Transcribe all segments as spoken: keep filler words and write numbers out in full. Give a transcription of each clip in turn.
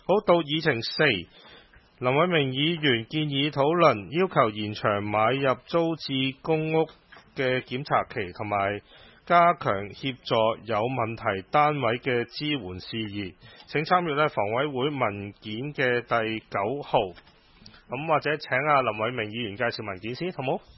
好，到議程四，林偉明議員建議討論要求延長買入租置公屋嘅檢查期，同埋加強協助有問題單位嘅支援事宜。請參閱呢房委會文件嘅第九號。咁或者請阿林偉明議員介紹文件先，好冇？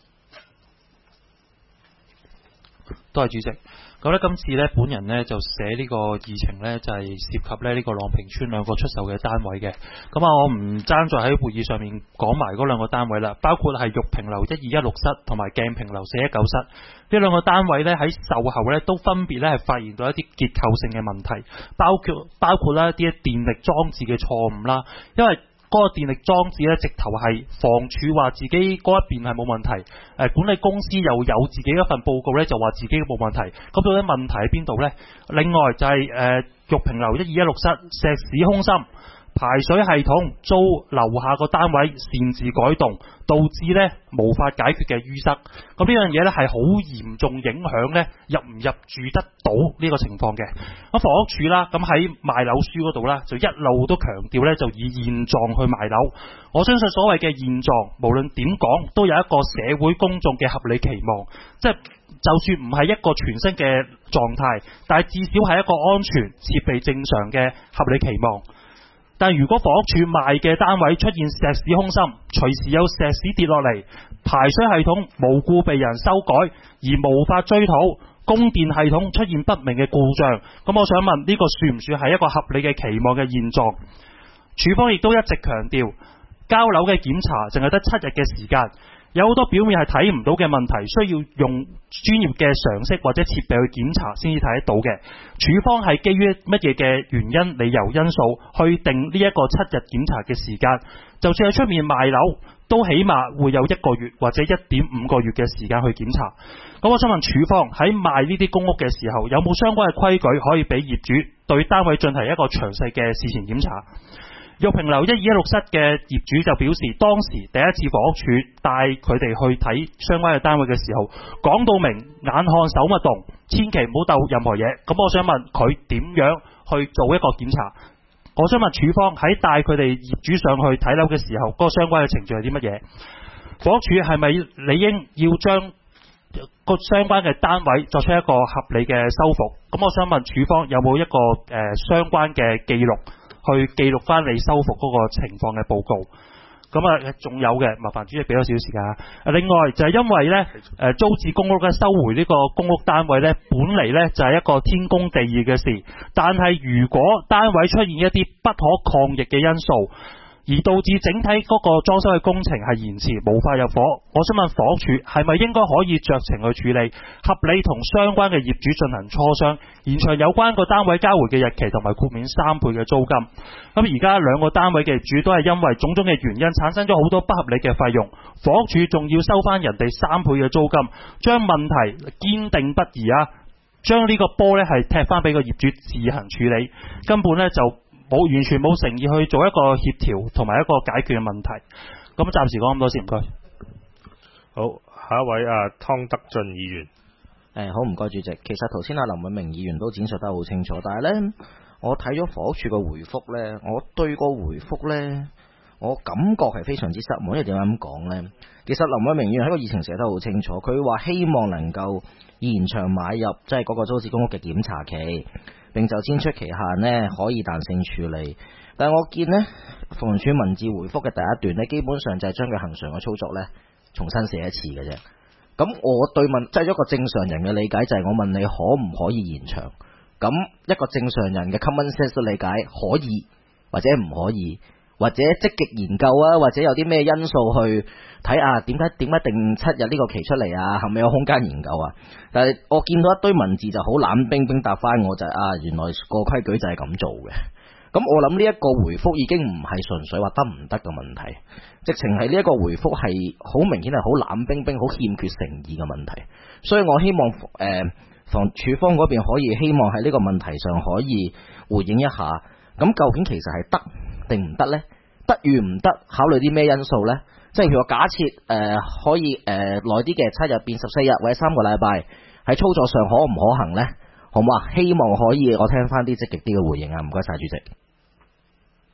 多謝主席。咁咧，今次咧，本人咧就寫呢個議程咧，就係、是、涉及咧呢個朗屏村兩個出售嘅單位嘅。咁啊，我唔爭在喺會議上面講埋嗰兩個單位啦，包括係玉屏樓一二一六室同埋鏡屏樓四一九室呢兩個單位咧，喺售後咧都分別咧係發現到一啲結構性嘅問題，包括包括啦一啲電力裝置嘅錯誤啦，因為嗰個電力裝置咧，直頭係房署話自己嗰一邊係冇問題，誒管理公司又有自己一份報告咧，就話自己冇問題。咁到底問題喺邊度呢？另外就係、是、誒、呃、玉屏樓一二一六室石屎空心，排水系統遭樓下個單位擅自改動，導致呢無法解決嘅淤塞。咁呢樣嘢呢係好嚴重影響呢入唔入住得到呢個情況嘅。咁房屋署啦，咁喺賣樓書嗰度啦，就一路都強調呢，就以現狀去賣樓。我相信所謂嘅現狀，無論點講，都有一個社會公眾嘅合理期望，即係就算唔係一個全新嘅狀態，但係至少係一個安全、設備正常嘅合理期望。但如果房屋署賣嘅單位出現石屎空心，隨時有石屎跌落嚟，排水系統無故被人修改而無法追討，供電系統出現不明嘅故障，咁我想問呢、這個算唔算係一個合理嘅期望嘅現狀？署方亦都一直強調，交樓嘅檢查淨係得七日嘅時間，有好多表面係睇唔到嘅問題，需要用專業嘅常識或者設備去檢查先至睇得到嘅。署方係基於乜嘢嘅原因、理由、因素去定呢一個七日檢查嘅時間？就算喺出面賣樓，都起碼會有一個月或者一點五個月嘅時間去檢查。咁我想問署方喺賣呢啲公屋嘅時候，有冇相關嘅規矩可以俾業主對單位進行一個詳細嘅事前檢查？玉屏樓一二一六室嘅業主就表示，當時第一次房屋署帶佢哋去睇相關嘅單位嘅時候，講到明眼看手勿動，千祈唔好鬥任何嘢。咁我想問佢點樣去做一個檢查？我想問署方喺帶佢哋業主上去睇樓嘅時候，嗰個相關嘅程序係啲乜嘢？房屋署係咪理應要將個相關嘅單位作出一個合理嘅修復？咁我想問署方有冇一個誒、呃、相關嘅記錄？去記錄翻你修復嗰個情況嘅報告，咁啊仲有嘅，麻煩主席俾多少少時間啊。另外就係因為呢誒租置公屋嘅收回呢個公屋單位呢，本嚟呢就係一個天公地義嘅事，但係如果單位出現一啲不可抗逆嘅因素，而導致整體嗰個裝修嘅工程係延遲，無法入伙，我想問房屋署係咪應該可以酌情去處理，合理同相關嘅業主進行磋商，延長有關個單位交回嘅日期，同埋豁免三倍嘅租金。咁而家兩個單位嘅業主都係因為種種嘅原因產生咗好多不合理嘅費用，房屋署仲要收翻人哋三倍嘅租金，將問題堅定不移啊，將呢個波呢係踢翻俾個業主自行處理，根本呢就冇完全冇誠意去做一個協調同埋一個解決嘅問題。咁暫時講咁多先，唔該。 好，下一位啊，湯德俊議員。 誒，好唔該主席。其實頭先阿林偉明議員都展述得好清楚，但係呢，我睇咗房屋署嘅回覆呢，我對個回覆呢，我感覺係非常之失望。因為點解咁講呢？其實林偉明議員喺個議程寫得好清楚，佢話希望能夠延長買入即係嗰個租置公屋嘅檢查期，並就遷出期限呢可以彈性處理。但係我見呢房署文字回覆嘅第一段呢，基本上就係將佢恆常嘅操作呢重新寫一次嘅啫。咁我對問即係、就是、一個正常人嘅理解就係我問你可唔可以延長？咁一個正常人嘅 common sense 理解可以或者唔可以，或者積極研究啊，或者有啲咩因素去睇下點解點解定七日呢個期出嚟啊？係咪有空間研究啊？但係我見到一堆文字就好冷冰冰答翻我就係、是、啊，原來個規矩就係咁做嘅。咁我諗呢一個回覆已經唔係純粹話得唔得嘅問題，直情係呢一個回覆係好明顯係好冷冰冰、好欠缺誠意嘅問題。所以我希望誒、呃、房署方嗰邊可以希望喺呢個問題上可以回應一下。咁究竟其實係得定唔得呢？得與唔得，考慮啲咩因素呢？即係譬如話假設誒、呃、可以誒耐啲嘅七日變十四日或者三個禮拜，喺操作上可唔可行呢？好唔好啊？希望可以我聽翻啲積極啲嘅回應啊！唔該晒主席。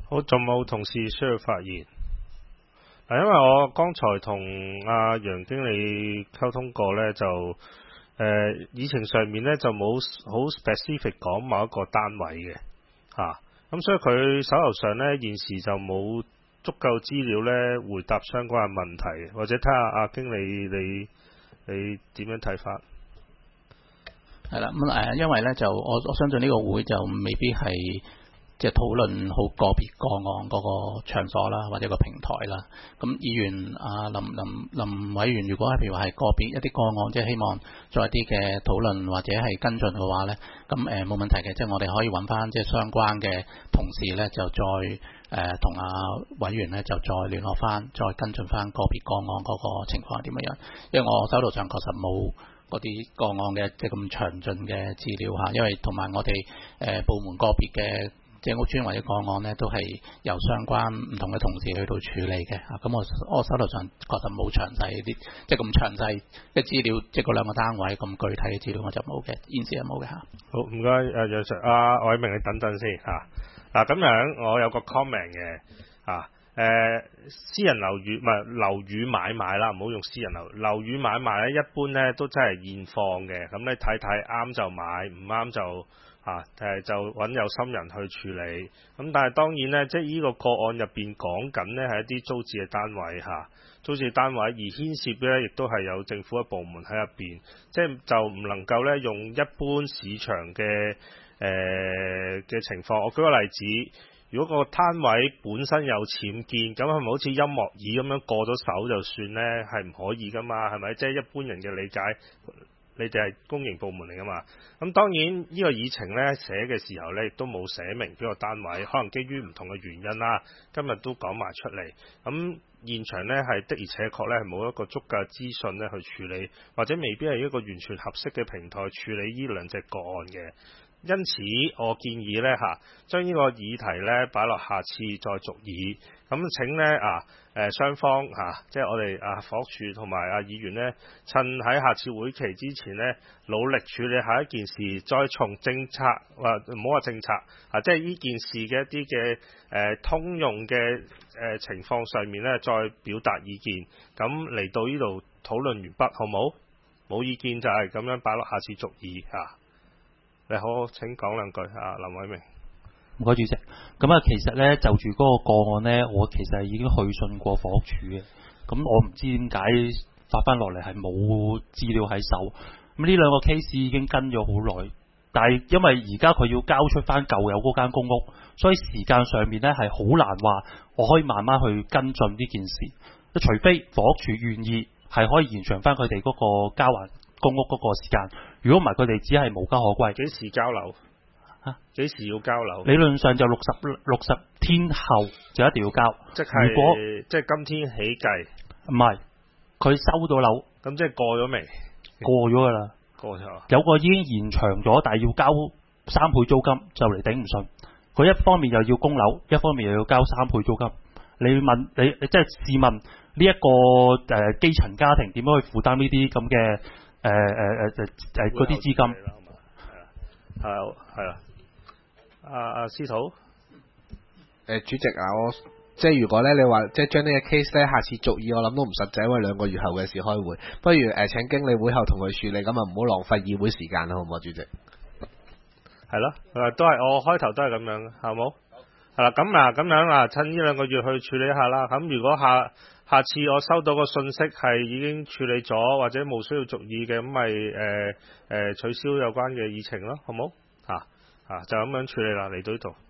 好，仲冇同事需要發言。嗱，因為我剛才同阿楊經理溝通過呢，就誒、呃、議程上面呢就冇好 specific 講某一個單位嘅嚇，咁、啊、所以佢手頭上呢現時就冇足夠資料呢回答相關嘅問題，或者睇下阿經理你你點樣睇法？ 係啦，咁誒，因為呢，就我我相信呢個會就未必係。即係討論好個別個案嗰個場所啦，或者個平台啦。咁議員啊林林林委員，如果係譬如話係個別一啲個案，即係希望做一啲嘅討論或者係跟進嘅話咧，咁誒冇問題嘅。即係我哋可以揾翻即係相關嘅同事咧，就再誒同阿委員咧就再聯絡翻，再跟進翻個別個案嗰個情況係點樣。因為我手頭上確實冇嗰啲個案嘅即係咁詳盡嘅資料嚇，因為同埋我哋誒部門個別嘅。即係屋邨或者個案呢，都係由相關唔同嘅同事去到處理嘅。咁我我手頭上確實冇詳細啲，即係咁詳細嘅資料，即係嗰兩個單位咁具體嘅資料我就冇嘅，現時係冇嘅嚇。 好，唔該，誒楊 Sir，阿偉明你等陣先嚇。嗱、啊、咁樣我有個 comment 嘅嚇，誒、啊、私人樓宇唔係樓宇買賣啦，唔好用私人樓樓宇買賣咧，一般咧都真係現貨嘅，咁你睇睇啱就買，唔啱就。啊，誒就揾有心人去處理，咁但係當然呢，即係呢個個案入邊講緊呢係一啲租置嘅單位嚇、啊，租置單位而牽涉嘅亦都係有政府嘅部門喺入邊，即係就唔能夠呢用一般市場嘅誒嘅情況。我舉個例子，如果個單位本身有僭建，咁係咪好似音樂椅咁樣過咗手就算呢？係唔可以噶嘛？係咪？即係一般人嘅理解。你哋係公營部門嚟噶嘛？咁當然呢個議程呢寫嘅時候呢，亦都冇寫明邊個單位，可能基於唔同嘅原因啦。今日都講埋出嚟，咁現場呢係的而且確呢係冇一個足夠嘅資訊呢去處理，或者未必係一個完全合適嘅平台處理呢兩隻個案嘅。因此，我建議呢，嚇，將呢個議題呢擺落下次再續議。咁請呢啊誒雙方嚇、啊，即係我哋啊房屋署同埋啊議員呢，趁喺下次會期之前呢，努力處理下一件事，再從政策或唔好話政策啊，即係呢件事嘅一啲嘅誒通用嘅誒、呃、情況上面呢，再表達意見。咁嚟到呢度討論完畢，好冇？冇意見就係咁樣擺落下次續議嚇。啊你好，請講兩句啊，林偉明。 唔該，主席。咁啊，其實咧就住嗰個個案咧，我其實已經去信過房屋署嘅。咁我唔知點解發翻落嚟係冇資料喺手。咁呢兩個 case 已經跟咗好耐，但係因為而家佢要交出翻舊有嗰間公屋，所以時間上面咧係好難話我可以慢慢去跟進呢件事。除非房屋署願意係可以延長翻佢哋嗰個交還公屋嗰個時間，如果唔係佢哋只係無家可歸。 幾時交樓？啊，幾時要交樓？ 理論上就六十六十天後就一定要交。 即係如果即係今天起計。 唔係，佢收到樓。 咁即係過咗未？ 過咗㗎啦。 過咗。有個已經延長咗，但係要交三倍租金，就嚟頂唔順。佢一方面又要供樓，一方面又要交三倍租金。你問你你即係試問呢一個誒、呃、基層家庭點樣去負擔呢啲咁嘅？誒誒誒誒誒嗰啲資金係啦，係啦，阿阿司徒，誒、 呃、主席啊，我即係如果咧，你話即係將呢個 case 咧，下次續議，我諗都唔實際，因為兩個月後嘅事開會，不如誒、呃、請經理會後同佢處理，咁啊唔好浪費議會時間啦，好唔好，主席？ 係咯，誒都係我開頭都係咁樣，係冇？係啦，咁啊咁樣啊，趁呢兩個月去處理下啦。咁如果下下次我收到個信息係已經處理咗，或者冇需要續議嘅，咁咪誒誒取消有關嘅議程咯，好冇？嚇嚇就咁樣處理啦，嚟到呢度。